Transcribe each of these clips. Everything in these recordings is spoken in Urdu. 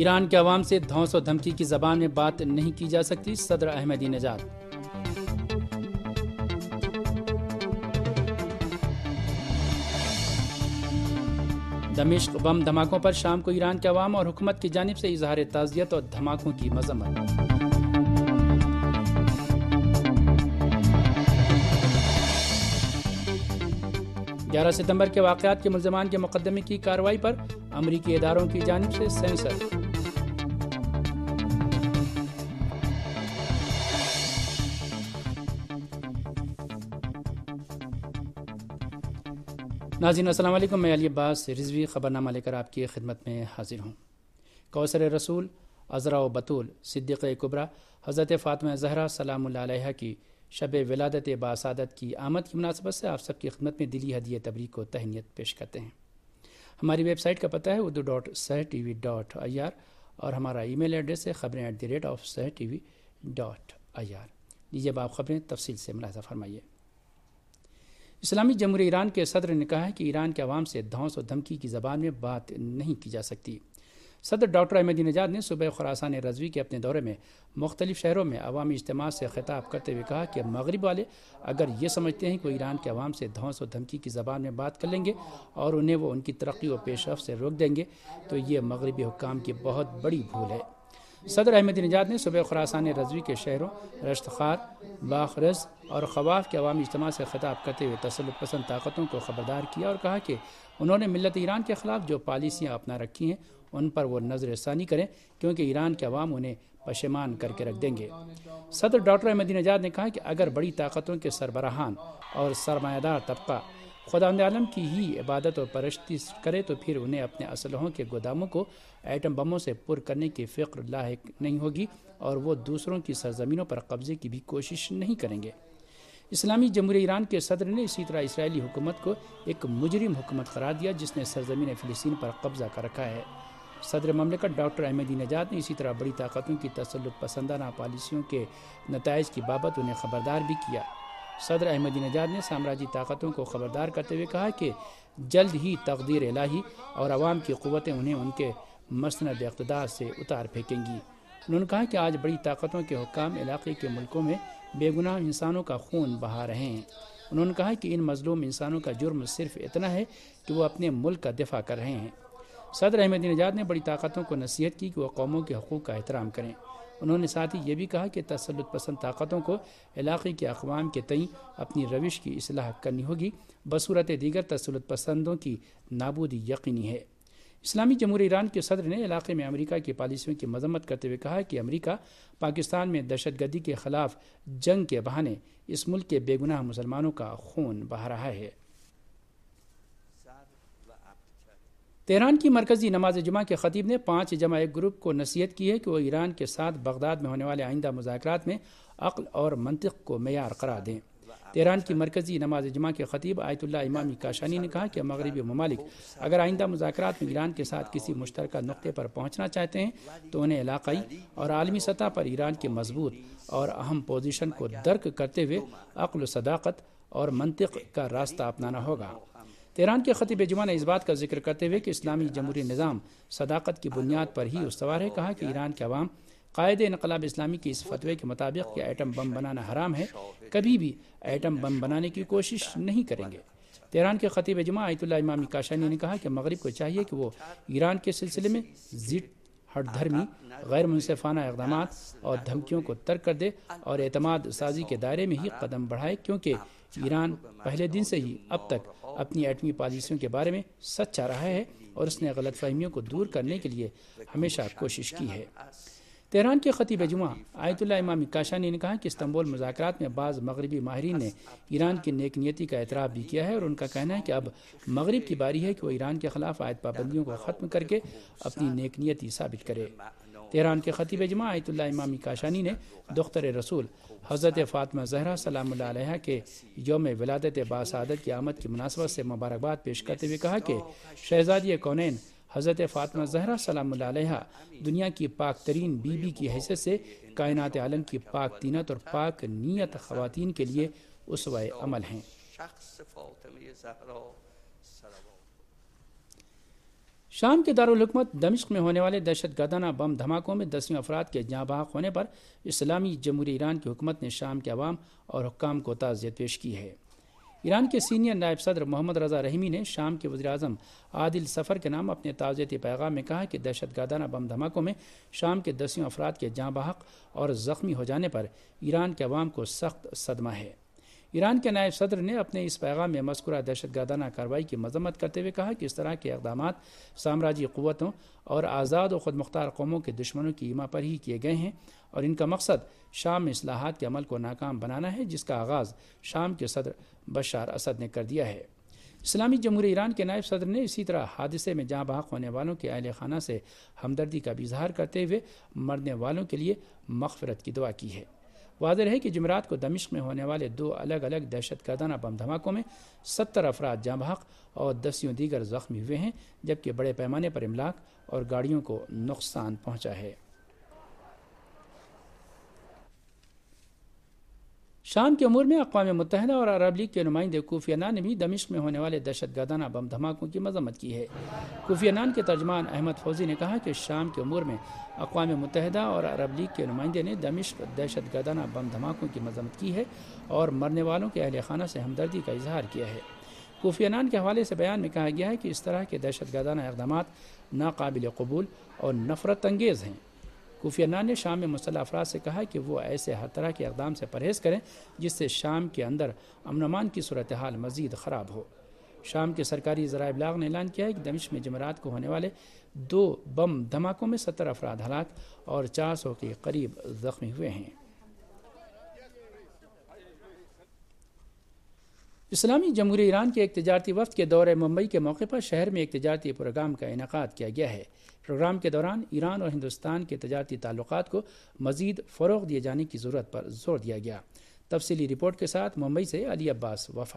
ایران کے عوام سے دھونس و دھمکی کی زبان میں بات نہیں کی جا سکتی، صدر احمدی نژاد۔ دمشق بم دھماکوں پر شام کو ایران کے عوام اور حکومت کی جانب سے اظہار تعزیت اور دھماکوں کی مذمت۔ گیارہ ستمبر کے واقعات کے ملزمان کے مقدمے کی کارروائی پر امریکی اداروں کی جانب سے سینسر۔ ناظرین السلام علیکم، میں علی عباس رضوی خبرنامہ لے کر آپ کی خدمت میں حاضر ہوں۔ کوثر رسول، عذرا و بطول، صدیقہ کبریٰ حضرت فاطمہ زہرا سلام اللہ علیہا کی شب ولادت باسعادت کی آمد کی مناسبت سے آپ سب کی خدمت میں دلی ہدیہ تبریک و تہنیت پیش کرتے ہیں۔ ہماری ویب سائٹ کا پتہ ہے urdu.sehtv.ir اور ہمارا ای میل ایڈریس ہے خبریں@sehtv.ir۔ لیجیے اب آپ خبریں تفصیل سے ملاحظہ فرمائیے۔ اسلامی جمہوریہ ایران کے صدر نے کہا ہے کہ ایران کے عوام سے دھونس و دھمکی کی زبان میں بات نہیں کی جا سکتی۔ صدر ڈاکٹر احمدی نژاد نے صوبہ خراسان رضوی کے اپنے دورے میں مختلف شہروں میں عوامی اجتماع سے خطاب کرتے ہوئے کہا کہ مغرب والے اگر یہ سمجھتے ہیں کہ وہ ایران کے عوام سے دھونس و دھمکی کی زبان میں بات کر لیں گے اور انہیں وہ ان کی ترقی و پیش رفت سے روک دیں گے تو یہ مغربی حکام کی بہت بڑی بھول ہے۔ صدر احمدی نژاد نے صوبہ خراسان رضوی کے شہروں رشت خار، باخرز اور خواف کے عوامی اجتماع سے خطاب کرتے ہوئے تسلط پسند طاقتوں کو خبردار کیا اور کہا کہ انہوں نے ملت ایران کے خلاف جو پالیسیاں اپنا رکھی ہیں ان پر وہ نظر ثانی کریں، کیونکہ ایران کے عوام انہیں پشیمان کر کے رکھ دیں گے۔ صدر ڈاکٹر احمدی نژاد نے کہا کہ اگر بڑی طاقتوں کے سربراہان اور سرمایہ دار طبقہ خداوند عالم کی ہی عبادت اور پرستی کرے تو پھر انہیں اپنے اسلحوں کے گوداموں کو ایٹم بموں سے پر کرنے کی فکر لاحق نہیں ہوگی اور وہ دوسروں کی سرزمینوں پر قبضے کی بھی کوشش نہیں کریں گے۔ اسلامی جمہوریہ ایران کے صدر نے اسی طرح اسرائیلی حکومت کو ایک مجرم حکومت قرار دیا جس نے سرزمین فلسطین پر قبضہ کر رکھا ہے۔ صدر مملکت ڈاکٹر احمدی نژاد نے اسی طرح بڑی طاقتوں کی تسلط پسندانہ پالیسیوں کے نتائج کی بابت انہیں خبردار بھی کیا۔ صدر احمدی نژاد نے سامراجی طاقتوں کو خبردار کرتے ہوئے کہا کہ جلد ہی تقدیر الہی اور عوام کی قوتیں انہیں ان کے مسند اقتدار سے اتار پھینکیں گی۔ انہوں نے کہا کہ آج بڑی طاقتوں کے حکام علاقے کے ملکوں میں بے گناہ انسانوں کا خون بہا رہے ہیں۔ انہوں نے کہا کہ ان مظلوم انسانوں کا جرم صرف اتنا ہے کہ وہ اپنے ملک کا دفاع کر رہے ہیں۔ صدر احمدی نژاد نے بڑی طاقتوں کو نصیحت کی کہ وہ قوموں کے حقوق کا احترام کریں۔ انہوں نے ساتھ ہی یہ بھی کہا کہ تسلط پسند طاقتوں کو علاقے کے اقوام کے تئیں اپنی روش کی اصلاح کرنی ہوگی، بصورت دیگر تسلط پسندوں کی نابودی یقینی ہے۔ اسلامی جمہوریہ ایران کے صدر نے علاقے میں امریکہ کی پالیسیوں کی مذمت کرتے ہوئے کہا کہ امریکہ پاکستان میں دہشت گردی کے خلاف جنگ کے بہانے اس ملک کے بے گناہ مسلمانوں کا خون بہا رہا ہے۔ تہران کی مرکزی نماز جمعہ کے خطیب نے 5 جمع 1 گروپ کو نصیحت کی ہے کہ وہ ایران کے ساتھ بغداد میں ہونے والے آئندہ مذاکرات میں عقل اور منطق کو معیار قرار دیں۔ تہران کی مرکزی نماز جمعہ کے خطیب آیت اللہ امامی کاشانی نے کہا کہ مغربی ممالک اگر آئندہ مذاکرات میں ایران کے ساتھ کسی مشترکہ نقطے پر پہنچنا چاہتے ہیں تو انہیں علاقائی اور عالمی سطح پر ایران کی مضبوط اور اہم پوزیشن کو درک کرتے ہوئے عقل و صداقت اور منطق کا راستہ اپنانا ہوگا۔ تہران کے خطیب جمعہ نے اس بات کا ذکر کرتے ہوئے کہ اسلامی جمہوری نظام صداقت کی بنیاد پر ہی استوار ہے کہا کہ ایران کے عوام قائد انقلاب اسلامی کے اس فتوے کے مطابق کہ ایٹم بم بنانا حرام ہے کبھی بھی ایٹم بم بنانے کی کوشش نہیں کریں گے۔ تہران کے خطیب جمعہ آیت اللہ امامی کاشانی نے کہا کہ مغرب کو چاہیے کہ وہ ایران کے سلسلے میں ضد ہٹ دھرمی، غیر منصفانہ اقدامات اور دھمکیوں کو ترک کر دے اور اعتماد سازی کے دائرے میں ہی قدم بڑھائے، کیونکہ ایران پہلے دن سے ہی اب تک اپنی ایٹمی پالیسیوں کے بارے میں سچا رہا ہے اور اس نے غلط فہمیوں کو دور کرنے کے لیے ہمیشہ کوشش کی ہے۔ تہران کے خطیب جمعہ آیت اللہ امامی کاشانی نے کہا کہ استنبول مذاکرات میں بعض مغربی ماہرین نے ایران کی نیک نیتی کا اعتراف بھی کیا ہے اور ان کا کہنا ہے کہ اب مغرب کی باری ہے کہ وہ ایران کے خلاف عائد پابندیوں کو ختم کر کے اپنی نیک نیتی ثابت کرے۔ تہران کے خطیب جمعہ آیت اللہ امامی کاشانی نے دختر رسول حضرت فاطمہ زہرا سلام اللہ علیہا کے یوم ولادت باسعادت کی آمد کی مناسبت سے مبارکباد پیش کرتے ہوئے کہا کہ شہزادی کونین حضرت فاطمہ زہرا سلام اللہ علیہا دنیا کی پاک ترین بی بی کی حیثیت سے کائنات عالم کی پاک طینت اور پاک نیت خواتین کے لیے اسوہ عمل ہیں۔ شام کے دارالحکومت دمشق میں ہونے والے دہشت گردانہ بم دھماکوں میں 10 افراد کے جاں بحق ہونے پر اسلامی جمہوریہ ایران کی حکومت نے شام کے عوام اور حکام کو تعزیت پیش کی ہے۔ ایران کے سینئر نائب صدر محمد رضا رحیمی نے شام کے وزیر اعظم عادل سفر کے نام اپنے تعزیتی پیغام میں کہا کہ دہشت گردانہ بم دھماکوں میں شام کے 10 افراد کے جاں بحق اور زخمی ہو جانے پر ایران کے عوام کو سخت صدمہ ہے۔ ایران کے نائب صدر نے اپنے اس پیغام میں مذکورہ دہشت گردانہ کارروائی کی مذمت کرتے ہوئے کہا کہ اس طرح کے اقدامات سامراجی قوتوں اور آزاد و خود مختار قوموں کے دشمنوں کی ایما پر ہی کیے گئے ہیں اور ان کا مقصد شام میں اصلاحات کے عمل کو ناکام بنانا ہے، جس کا آغاز شام کے صدر بشار اسد نے کر دیا ہے۔ اسلامی جمہوریہ ایران کے نائب صدر نے اسی طرح حادثے میں جاں بحق ہونے والوں کے اہل خانہ سے ہمدردی کا بھی اظہار کرتے ہوئے مرنے والوں کے لیے مغفرت کی دعا کی ہے۔ واضح ہے کہ جمعرات کو دمشق میں ہونے والے 2 الگ الگ دہشت گردانہ بم دھماکوں میں 70 افراد جاں بحق اور 10 دیگر زخمی ہوئے ہیں، جبکہ بڑے پیمانے پر املاک اور گاڑیوں کو نقصان پہنچا ہے۔ شام کے امور میں اقوام متحدہ اور عرب لیگ کے نمائندے کوفی عنان نے بھی دمشق میں ہونے والے دہشت گردانہ بم دھماکوں کی مذمت کی ہے۔ کوفی عنان کے ترجمان احمد فوزی نے کہا کہ شام کے امور میں اقوام متحدہ اور عرب لیگ کے نمائندے نے دمشق دہشت گردانہ بم دھماکوں کی مذمت کی ہے اور مرنے والوں کے اہل خانہ سے ہمدردی کا اظہار کیا ہے۔ کوفی عنان کے حوالے سے بیان میں کہا گیا ہے کہ اس طرح کے دہشت گردانہ اقدامات ناقابل قبول اور نفرت انگیز ہیں۔ کوفی عنان نے شام میں مسلح افراد سے کہا کہ وہ ایسے ہر طرح کے اقدام سے پرہیز کریں جس سے شام کے اندر امن و امان کی صورتحال مزید خراب ہو۔ شام کے سرکاری ذرائع ابلاغ نے اعلان کیا ہے کہ دمشق میں جمعرات کو ہونے والے 2 بم دھماکوں میں 70 افراد ہلاک اور 400 کے قریب زخمی ہوئے ہیں۔ اسلامی جمہوریہ ایران کے ایک تجارتی وفد کے دورہ ممبئی کے موقع پر شہر میں ایک تجارتی پروگرام کا انعقاد کیا گیا ہے۔ پروگرام کے دوران ایران اور ہندوستان کے تجارتی تعلقات کو مزید فروغ دیے جانے کی ضرورت پر زور دیا گیا۔ تفصیلی رپورٹ کے ساتھ ممبئی سے علی عباس وفا۔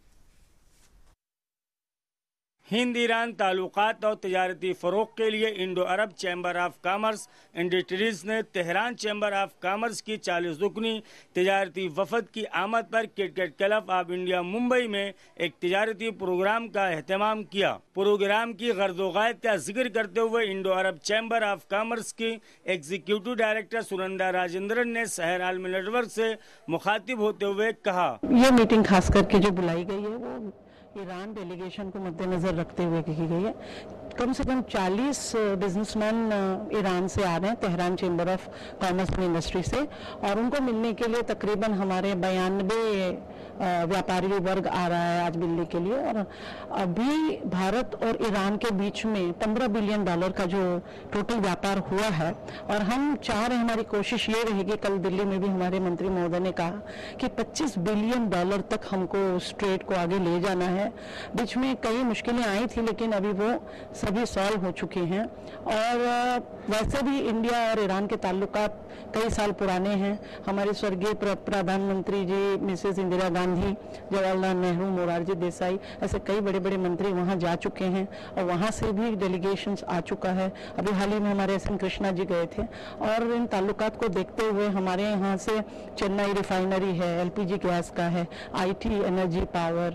ہند ایران تعلقات اور تجارتی فروغ کے لیے Indo Arab Chamber of Commerce Industries نے تہران چیمبر آف کامرس کی 40 رکنی تجارتی وفد کی آمد پر Cricket Club of India Mumbai میں ایک تجارتی پروگرام کا اہتمام کیا۔ پروگرام کی غرض و غایت کا ذکر کرتے ہوئے Indo Arab Chamber of Commerce کی ایگزیکٹو ڈائریکٹر سنندا راجندرن نے شہر عالم نیٹ ورک سے مخاطب ہوتے ہوئے کہا، یہ میٹنگ خاص کر کے جو بلائی گئی ہے وہ ایران ڈیلیگیشن کو مد نظر رکھتے ہوئے کی گئی ہے۔ کم سے کم 40 بزنس مین ایران سے آ رہے ہیں Tehran Chamber of Commerce and Industry سے، اور ان کو ملنے کے لیے تقریباً ہمارے 92 ویاپاری ورگ آ رہا ہے آج ملنے کے لیے۔ اور ابھی بھارت اور ایران کے بیچ میں $15 بلین کا جو ٹوٹل ویاپار ہوا ہے، اور ہم چاہ رہے ہیں، ہماری کوشش یہ رہے گی، کل دلی میں بھی ہمارے منتری مہودے نے کہا کہ $25 بلین تک ہم کو اس ٹریڈ کو آگے لے جانا ہے۔ بیچ میں کئی مشکلیں آئی تھی لیکن ابھی وہ سبھی سالو ہو چکے ہیں، اور ویسے بھی انڈیا اور ایران کے تعلقات کئی سال پرانے ہیں۔ ہمارے سورگیہ پردھان منتری جی مسز اندرا گاندھی، جواہر لال نہرو، مورارجی دیسائی، ایسے کئی بڑے بڑے منتری وہاں جا چکے ہیں، اور وہاں سے بھی ڈیلیگیشنز آ چکا ہے۔ ابھی حال ہی میں ہمارے ایس این کرشنا جی گئے تھے، اور ان تعلقات کو دیکھتے ہوئے ہمارے یہاں سے چنئی ریفائنری ہے، LPG گیس کا ہے، IT energy power,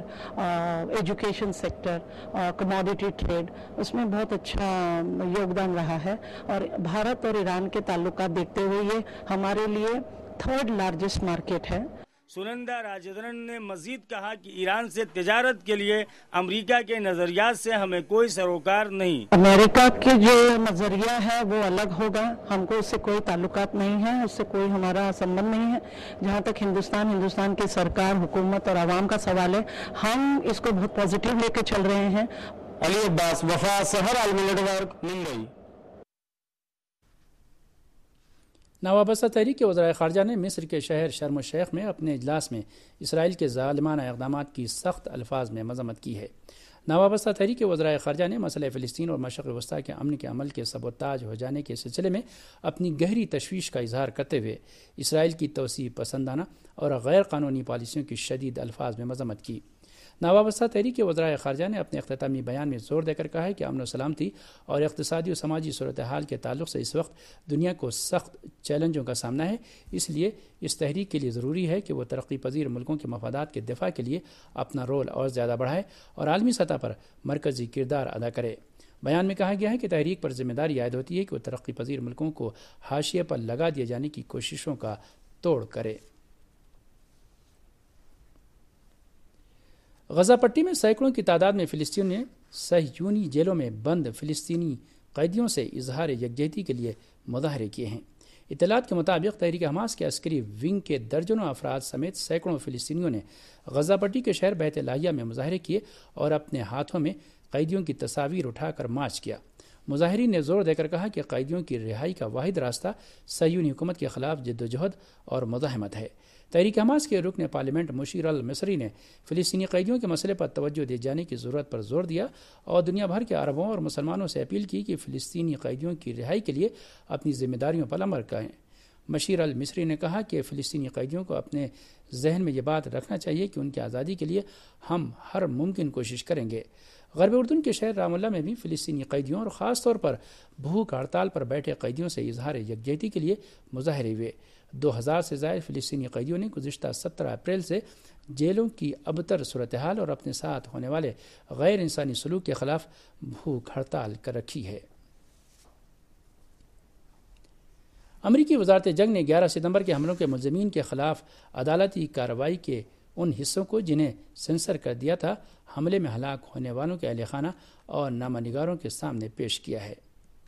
education sector, commodity trade, اس میں بہت اچھا یوگدان رہا ہے۔ اور بھارت اور ایران کے تعلقات دیکھتے ہوئے یہ ہمارے لیے 3rd لارجسٹ مارکیٹ ہے۔ سنندا راجندرن نے مزید کہا کہ ایران سے تجارت کے لیے امریکہ کے نظریات سے ہمیں کوئی سروکار نہیں۔ امریکہ کے جو نظریہ ہے وہ الگ ہوگا، ہم کو اس سے کوئی تعلقات نہیں ہے، اس سے کوئی ہمارا سمبند نہیں ہے۔ جہاں تک ہندوستان کی سرکار، حکومت اور عوام کا سوال ہے، ہم اس کو بہت پازیٹیو لے کے چل رہے ہیں۔ علی عباس وفا، شہر عالم نیٹ ورک، ممبئی۔ نوابستہ تحریک کے وزرائے خارجہ نے مصر کے شہر شرم الشیخ میں اپنے اجلاس میں اسرائیل کے ظالمانہ اقدامات کی سخت الفاظ میں مذمت کی ہے۔ نوابستہ تحریک کے وزرائے خارجہ نے مسئلہ فلسطین اور مشرق وسطیٰ کے امن کے عمل کے سبوتاژ ہو جانے کے سلسلے میں اپنی گہری تشویش کا اظہار کرتے ہوئے اسرائیل کی توسیع پسندانہ اور غیر قانونی پالیسیوں کی شدید الفاظ میں مذمت کی۔ نوابستہ تحریک کے وزرائے خارجہ نے اپنے اختتامی بیان میں زور دے کر کہا ہے کہ امن و سلامتی اور اقتصادی و سماجی صورتحال کے تعلق سے اس وقت دنیا کو سخت چیلنجوں کا سامنا ہے، اس لیے اس تحریک کے لیے ضروری ہے کہ وہ ترقی پذیر ملکوں کے مفادات کے دفاع کے لیے اپنا رول اور زیادہ بڑھائے اور عالمی سطح پر مرکزی کردار ادا کرے۔ بیان میں کہا گیا ہے کہ تحریک پر ذمہ داری عائد ہوتی ہے کہ وہ ترقی پذیر ملکوں کو حاشیے پر لگا دیے جانے کی کوششوں کا توڑ کرے۔ غزہ پٹی میں سینکڑوں کی تعداد میں فلسطینیوں نے صہیونی جیلوں میں بند فلسطینی قیدیوں سے اظہار یکجہتی کے لیے مظاہرے کیے ہیں۔ اطلاعات کے مطابق تحریک حماس کے عسکری ونگ کے درجنوں افراد سمیت سینکڑوں فلسطینیوں نے غزہ پٹی کے شہر بیت لاہیہ میں مظاہرے کیے اور اپنے ہاتھوں میں قیدیوں کی تصاویر اٹھا کر مارچ کیا۔ مظاہرین نے زور دے کر کہا کہ قیدیوں کی رہائی کا واحد راستہ صہیونی حکومت کے خلاف جدوجہد اور مزاحمت ہے۔ تحریک حماس کے رکن پارلیمنٹ مشیر المصری نے فلسطینی قیدیوں کے مسئلے پر توجہ دیے جانے کی ضرورت پر زور دیا اور دنیا بھر کے عربوں اور مسلمانوں سے اپیل کی کہ فلسطینی قیدیوں کی رہائی کے لیے اپنی ذمہ داریوں پر عمل کریں۔ مشیر المصری نے کہا کہ فلسطینی قیدیوں کو اپنے ذہن میں یہ بات رکھنا چاہیے کہ ان کی آزادی کے لیے ہم ہر ممکن کوشش کریں گے۔ غرب اردن کے شہر رام اللہ میں بھی فلسطینی قیدیوں اور خاص طور پر بھوک ہڑتال پر بیٹھے قیدیوں سے اظہار یکجہتی کے لیے مظاہرے ہوئے۔ 2000 سے زائد فلسطینی قیدیوں نے گزشتہ 17 اپریل سے جیلوں کی ابتر صورتحال اور اپنے ساتھ ہونے والے غیر انسانی سلوک کے خلاف بھوک ہڑتال کر رکھی ہے۔ امریکی وزارت جنگ نے 11 ستمبر کے حملوں کے ملزمین کے خلاف عدالتی کارروائی کے ان حصوں کو جنہیں سینسر کر دیا تھا حملے میں ہلاک ہونے والوں کے اہل خانہ اور نامہ نگاروں کے سامنے پیش کیا ہے۔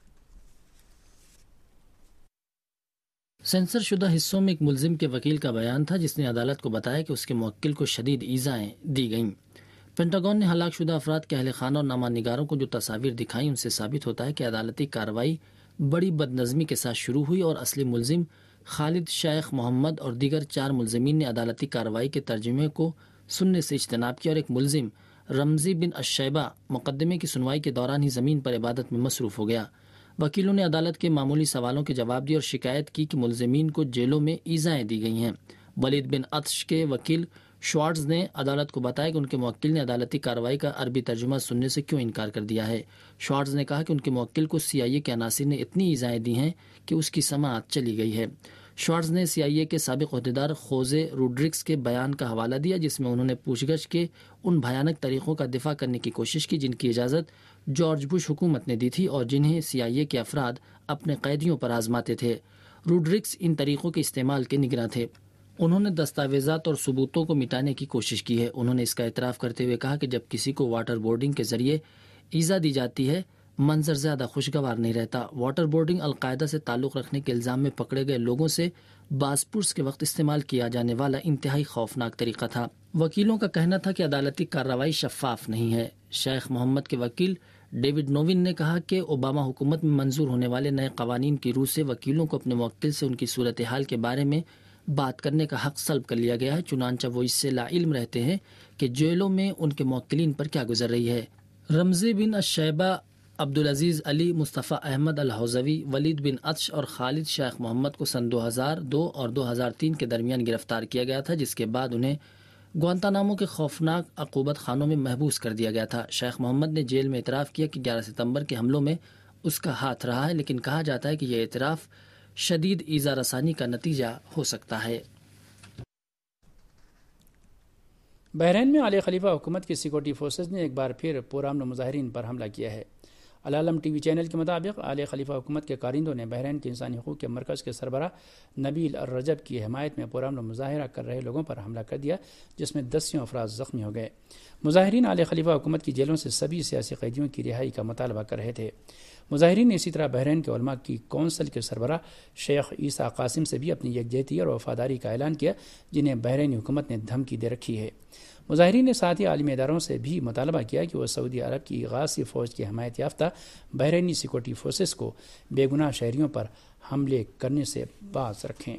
سینسر شدہ حصوں میں ایک ملزم کے وکیل کا بیان تھا جس نے عدالت کو بتایا کہ اس کے موکل کو شدید ایذائیں دی گئیں۔ پینٹاگون نے ہلاک شدہ افراد کے اہل خانہ اور نامہ نگاروں کو جو تصاویر دکھائیں ان سے ثابت ہوتا ہے کہ عدالتی کارروائی بڑی بدنظمی کے ساتھ شروع ہوئی اور اصلی ملزم خالد شیخ محمد اور دیگر 4 ملزمین نے عدالتی کارروائی کے ترجمے کو سننے سے اجتناب کیا اور ایک ملزم رمزی بن الشیبہ مقدمے کی سنوائی کے دوران ہی زمین پر عبادت میں مصروف ہو گیا۔ وکیلوں نے عدالت کے معمولی سوالوں کے جواب دیے اور شکایت کی کہ ملزمین کو جیلوں میں ایذائیں دی گئی ہیں۔ ولید بن عطش کے وکیل شوارٹز نے عدالت کو بتایا کہ ان کے موکل نے عدالتی کارروائی کا عربی ترجمہ سننے سے کیوں انکار کر دیا ہے۔ شوارٹز نے کہا کہ ان کے موکل کو CIA کے عناصر نے اتنی ایذائیں دی ہیں کہ اس کی سماعت چلی گئی ہے۔ شوارٹز نے CIA کے سابق عہدیدار خوزے روڈرکس کے بیان کا حوالہ دیا جس میں انہوں نے پوچھ گچھ کے ان بھیانک طریقوں کا دفاع کرنے کی کوشش کی جن کی اجازت جارج بش حکومت نے دی تھی اور جنہیں CIA کے افراد اپنے قیدیوں پر آزماتے تھے۔ روڈرکس ان طریقوں کے استعمال کے نگراں تھے۔ انہوں نے دستاویزات اور ثبوتوں کو مٹانے کی کوشش کی ہے۔ انہوں نے اس کا اعتراف کرتے ہوئے کہا کہ جب کسی کو واٹر بورڈنگ کے ذریعے ایذا دی جاتی ہے منظر زیادہ خوشگوار نہیں رہتا۔ واٹر بورڈنگ القاعدہ سے تعلق رکھنے کے الزام میں پکڑے گئے لوگوں سے باز پرس کے وقت استعمال کیا جانے والا انتہائی خوفناک طریقہ تھا۔ وکیلوں کا کہنا تھا کہ عدالتی کارروائی شفاف نہیں ہے۔ شیخ محمد کے وکیل ڈیوڈ نوون نے کہا کہ اوباما حکومت میں منظور ہونے والے نئے قوانین کی روح سے وکیلوں کو اپنے موکل سے ان کی صورتحال کے بارے میں بات کرنے کا حق سلب کر لیا گیا ہے، چنانچہ وہ اس سے لا علم رہتے ہیں کہ جیلوں میں ان کے موکلین پر کیا گزر رہی ہے۔ رمزی بن الشیبہ، عبدالعزیز علی، مصطفیٰ احمد الحوزوی، ولید بن عطش اور خالد شیخ محمد کو سن 2002 اور 2003 کے درمیان گرفتار کیا گیا تھا جس کے بعد انہیں گوانتانامو کے خوفناک عقوبت خانوں میں محبوس کر دیا گیا تھا۔ شیخ محمد نے جیل میں اعتراف کیا کہ 11 ستمبر کے حملوں میں اس کا ہاتھ رہا ہے، لیکن کہا جاتا ہے کہ یہ اعتراف شدید ایذا رسانی کا نتیجہ ہو سکتا ہے۔ بحرین میں اعلی خلیفہ حکومت کی سیکورٹی فورسز نے ایک بار پھر پرامن مظاہرین پر حملہ کیا ہے۔ العالم ٹی وی چینل کے مطابق اعلی خلیفہ حکومت کے کارندوں نے بحرین کے انسانی حقوق کے مرکز کے سربراہ نبیل الرجب کی حمایت میں پرامن مظاہرہ کر رہے لوگوں پر حملہ کر دیا جس میں 10 افراد زخمی ہو گئے۔ مظاہرین اعلی خلیفہ حکومت کی جیلوں سے سبھی سیاسی قیدیوں کی رہائی کا مطالبہ کر رہے تھے۔ مظاہرین نے اسی طرح بحرین کے علماء کی کونسل کے سربراہ شیخ عیسیٰ قاسم سے بھی اپنی یکجہتی اور وفاداری کا اعلان کیا جنہیں بحرینی حکومت نے دھمکی دے رکھی ہے۔ مظاہرین نے ساتھ ہی عالمی اداروں سے بھی مطالبہ کیا کہ وہ سعودی عرب کی غازی فوج کی حمایت یافتہ بحرینی سیکورٹی فورسز کو بے گناہ شہریوں پر حملے کرنے سے باز رکھیں۔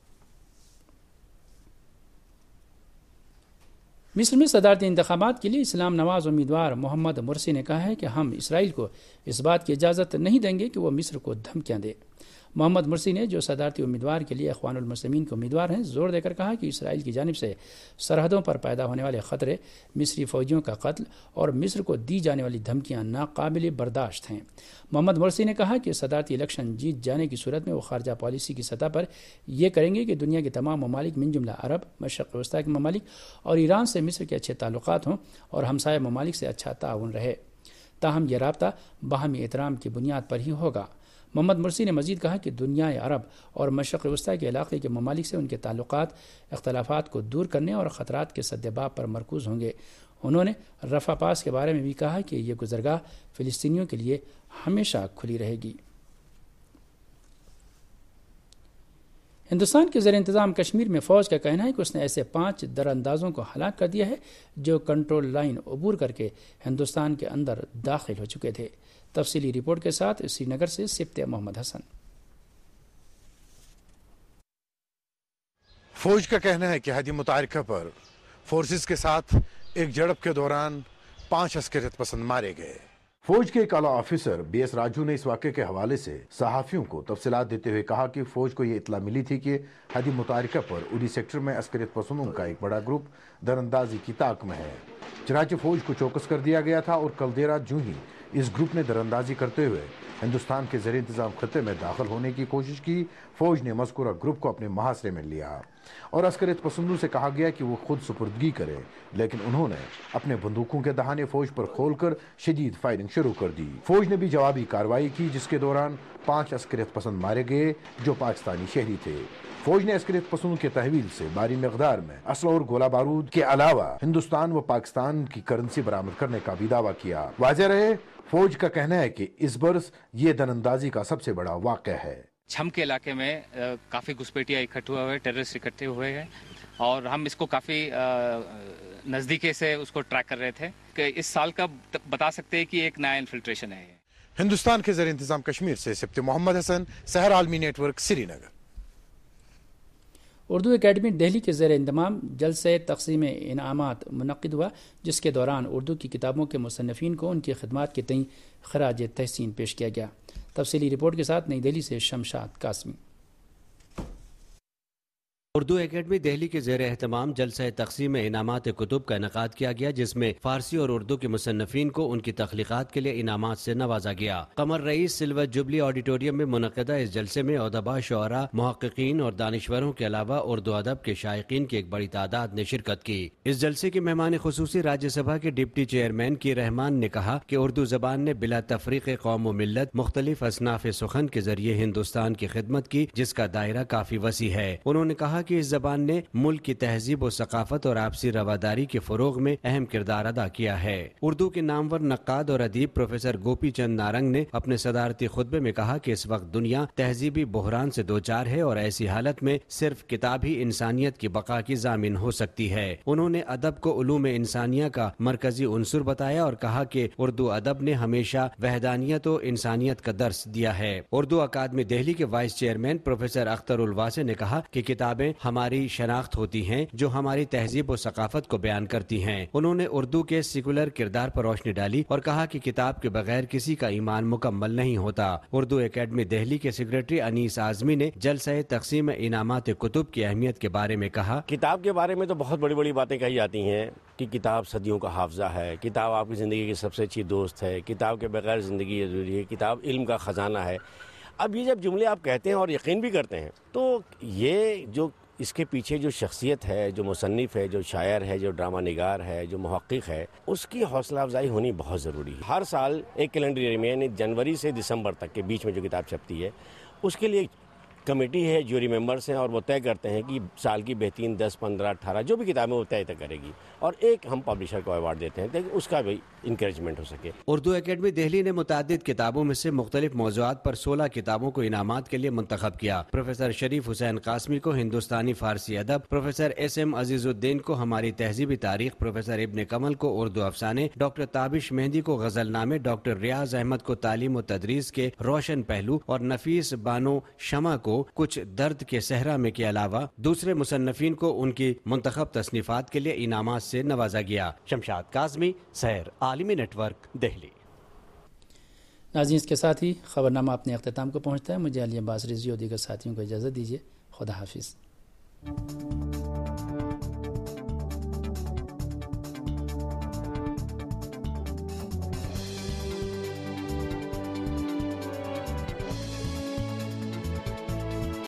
مصر میں صدارتی انتخابات کے لیے اسلام نواز امیدوار محمد مرسی نے کہا ہے کہ ہم اسرائیل کو اس بات کی اجازت نہیں دیں گے کہ وہ مصر کو دھمکیاں دے۔ محمد مرسی نے جو صدارتی امیدوار کے لیے اخوان المسلمین کے امیدوار ہیں زور دے کر کہا کہ اسرائیل کی جانب سے سرحدوں پر پیدا ہونے والے خطرے، مصری فوجیوں کا قتل اور مصر کو دی جانے والی دھمکیاں ناقابل برداشت ہیں۔ محمد مرسی نے کہا کہ صدارتی الیکشن جیت جانے کی صورت میں وہ خارجہ پالیسی کی سطح پر یہ کریں گے کہ دنیا کے تمام ممالک من جملہ عرب، مشرق وسطیٰ کے ممالک اور ایران سے مصر کے اچھے تعلقات ہوں اور ہمسایہ ممالک سے اچھا تعاون رہے۔ تاہم یہ رابطہ باہمی احترام کی بنیاد پر ہی ہوگا۔ محمد مرسی نے مزید کہا کہ دنیائے عرب اور مشرق وسطیٰ کے علاقے کے ممالک سے ان کے تعلقات اختلافات کو دور کرنے اور خطرات کے سد باب پر مرکوز ہوں گے۔ انہوں نے رفح پاس کے بارے میں بھی کہا کہ یہ گزرگاہ فلسطینیوں کے لیے ہمیشہ کھلی رہے گی۔ ہندوستان کے زیر انتظام کشمیر میں فوج کا کہنا ہے کہ اس نے ایسے 5 دراندازوں کو ہلاک کر دیا ہے جو کنٹرول لائن عبور کر کے ہندوستان کے اندر داخل ہو چکے تھے۔ تفصیلی رپورٹ کے ساتھ سری نگر سے سبت محمد حسن۔ فوج کا کہنا ہے کہ حد متعارکہ پر فورسز کے ساتھ ایک جھڑپ کے دوران 5 عسکریت پسند مارے گئے۔ فوج کے ایک اعلیٰ آفیسر بی ایس راجو نے اس واقعے کے حوالے سے صحافیوں کو تفصیلات دیتے ہوئے کہا کہ فوج کو یہ اطلاع ملی تھی کہ حد متعارکہ پر اری سیکٹر میں عسکریت پسندوں کا ایک بڑا گروپ دراندازی کی طاق میں ہے۔ چنانچہ فوج کو چوکس کر دیا گیا تھا اور کل دیر رات جو ہی اس گروپ نے دراندازی کرتے ہوئے ہندوستان کے زیر انتظام خطے میں داخل ہونے کی کوشش کی، فوج نے مذکورہ گروپ کو اپنے محاصرے میں لیا اور عسکریت پسندوں سے کہا گیا کہ وہ خود سپردگی کرے، لیکن انہوں نے اپنے بندوقوں کے دہانے فوج پر کھول کر شدید فائرنگ شروع کر دی۔ فوج نے بھی جوابی کارروائی کی جس کے دوران 5 عسکریت پسند مارے گئے جو پاکستانی شہری تھے۔ فوج نے عسکریت پسندوں کے تحویل سے بھاری مقدار میں اسلحہ اور گولہ بارود کے علاوہ ہندوستان و پاکستان کی کرنسی برآمد کرنے کا بھی دعویٰ کیا۔ واضح رہے، فوج کا کہنا ہے کہ اس برس یہ دراندازی کا سب سے بڑا واقعہ ہے۔ چھم کے علاقے میں کافی گھسپیٹیاں اکٹھے ہوئے، ٹیررسٹ اکٹھے ہوئے ہیں اور ہم اس کو کافی نزدیکی سے اس کو ٹریک کر رہے تھے کہ اس سال کا بتا سکتے ہیں کہ ایک نیا انفلٹریشن ہے۔ ہندوستان کے زیر انتظام کشمیر سے سبت محمد Hasan, Sahar Aalami network, Srinagar. Urdu academy Delhi کے زیر انتظام جلسہ تقسیم انعامات منعقد ہوا جس کے دوران اردو کی کتابوں کے مصنفین کو ان کی خدمات کے تئیں خراج تحسین پیش کیا گیا۔ تفصیلی رپورٹ کے ساتھ نئی دہلی سے شمشاد قاسمی۔ اردو اکیڈمی دہلی کے زیر اہتمام جلسہ تقسیم انعامات کتب کا انعقاد کیا گیا جس میں فارسی اور اردو کے مصنفین کو ان کی تخلیقات کے لیے انعامات سے نوازا گیا۔ Qamar Rais silver jubilee auditorium میں منعقدہ اس جلسے میں ادباء، شعراء، محققین اور دانشوروں کے علاوہ اردو ادب کے شائقین کی ایک بڑی تعداد نے شرکت کی۔ اس جلسے کے مہمان خصوصی راجیہ سبھا کے ڈپٹی چیئرمین کی رحمان نے کہا کہ اردو زبان نے بلا تفریق قوم و ملت مختلف اصناف سخن کے ذریعے ہندوستان کی خدمت کی جس کا دائرہ کافی وسیع ہے۔ انہوں نے کہا کہ اس زبان نے ملک کی تہذیب و ثقافت اور آپسی رواداری کے فروغ میں اہم کردار ادا کیا ہے۔ اردو کے نامور نقاد اور ادیب پروفیسر گوپی چند نارنگ نے اپنے صدارتی خطبے میں کہا کہ اس وقت دنیا تہذیبی بحران سے دوچار ہے اور ایسی حالت میں صرف کتاب ہی انسانیت کی بقا کی ضامن ہو سکتی ہے۔ انہوں نے ادب کو علوم انسانیہ کا مرکزی عنصر بتایا اور کہا کہ اردو ادب نے ہمیشہ وحدانیت و انسانیت کا درس دیا ہے۔ اردو اکادمی دہلی کے vice chairman professor Akhtar Alwasey نے کہا کہ کتابیں ہماری شناخت ہوتی ہیں جو ہماری تہذیب و ثقافت کو بیان کرتی ہیں۔ انہوں نے اردو کے سیکولر کردار پر روشنی ڈالی اور کہا کہ کتاب کے بغیر کسی کا ایمان مکمل نہیں ہوتا۔ اردو اکیڈمی دہلی کے سیکریٹری انیس اعظمی نے جلسہ تقسیم انعامات کتب کی اہمیت کے بارے میں کہا، کتاب کے بارے میں تو بہت بڑی بڑی باتیں کہی جاتی ہیں کہ کتاب صدیوں کا حافظہ ہے، کتاب آپ کی زندگی کی سب سے اچھی دوست ہے، کتاب کے بغیر زندگی ضروری ہے، کتاب علم کا خزانہ ہے۔ اب یہ جب جملے آپ کہتے ہیں اور یقین بھی کرتے ہیں تو یہ جو اس کے پیچھے جو شخصیت ہے، جو مصنف ہے، جو شاعر ہے، جو ڈرامہ نگار ہے، جو محقق ہے، اس کی حوصلہ افزائی ہونی بہت ضروری ہے۔ ہر سال ایک کیلنڈر ایئر میں یعنی جنوری سے دسمبر تک کے بیچ میں جو کتاب چھپتی ہے اس کے لیے کمیٹی ہے، جوری ممبرس ہیں اور وہ طے کرتے ہیں کہ سال کی بہترین 10، 15، 18 جو بھی کتابیں وہ طے کرے گی اور ایک ہم پبلشر کو ایوارڈ دیتے ہیں تاکہ اس کا بھی انکریجمنٹ ہو سکے۔ اردو اکیڈمی دہلی نے متعدد کتابوں میں سے مختلف موضوعات پر 16 کتابوں کو انعامات کے لیے منتخب کیا۔ پروفیسر شریف حسین قاسمی کو ہندوستانی فارسی ادب، پروفیسر ایس ایم عزیز الدین کو ہماری تہذیبی تاریخ، پروفیسر ابن کمل کو اردو افسانے، ڈاکٹر تابش مہندی کو غزل نامے، ڈاکٹر ریاض احمد کو تعلیم و تدریس کے روشن پہلو اور نفیس بانو شمع کو کچھ درد کے صحرا میں کے علاوہ دوسرے مصنفین کو ان کی منتخب تصنیفات کے لیے انعامات سے نوازا گیا۔ شمشاد کاظمی، سحر عالمی نیٹ ورک، دہلی۔ ناظرین، اس کے ساتھ ہی خبرنامہ اپنے اختتام کو پہنچتا ہے۔ مجھے علی عباس رضوی اور دیگر ساتھیوں کو اجازت دیجیے۔ خدا حافظ۔